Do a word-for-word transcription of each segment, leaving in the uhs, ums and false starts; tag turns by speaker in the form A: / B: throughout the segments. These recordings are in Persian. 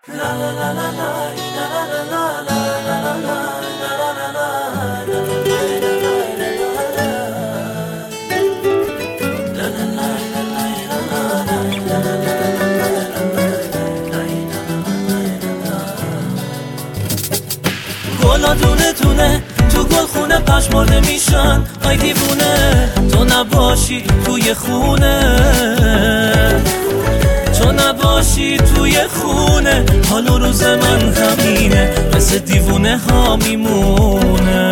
A: گلا دونه دونه تو گل خونه پشمارده میشن، آی دیوونه تو نباشی توی خونه، تو نباشی توی خونه، حال و روز من همینه، مثل دیوونه ها میمونه.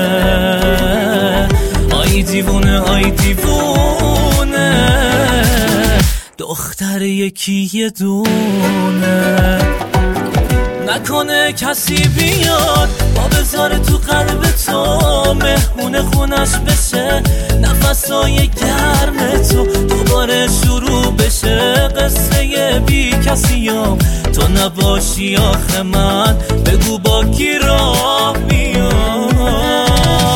A: آی دیوونه آی دیوونه دختر یکی یه دونه، نکنه کسی بیاد با بذاره تو قلب تو، مهمون خونش بشه، نفسای گرم تو دوباره شروع بشه، قصه بی کسیام تو نباشی آخه من بگو با کی راه میام.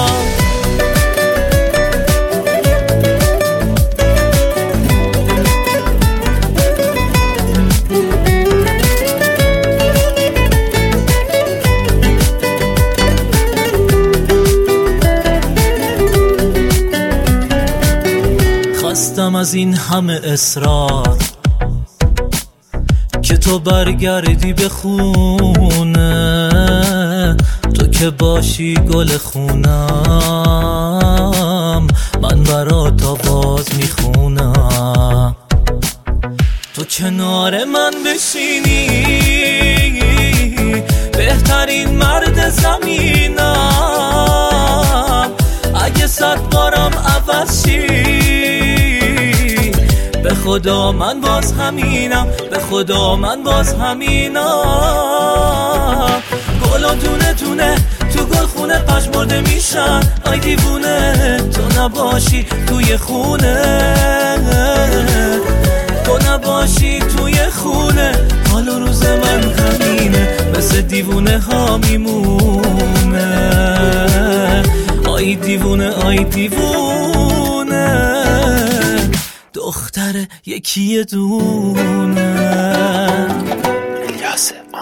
A: خواستم از این همه اصرار که تو برگردی به خونه، تو که باشی گل خونم، من برات آواز میخونم، تو کنار من بشینی بهترین مرد زمینم، اگه صد بارم عوض شی به خدا من باز همینم، به خدا من باز همینم. گلا دونه دونه تو گل خونه پشمارده میشن، آی دیوونه تو نباشی توی خونه، تو نباشی توی خونه، حال و روز من همینه، مثل دیوونه ها میمونه. آی دیوونه آی دیوونه دختر یکی دونه. یاسر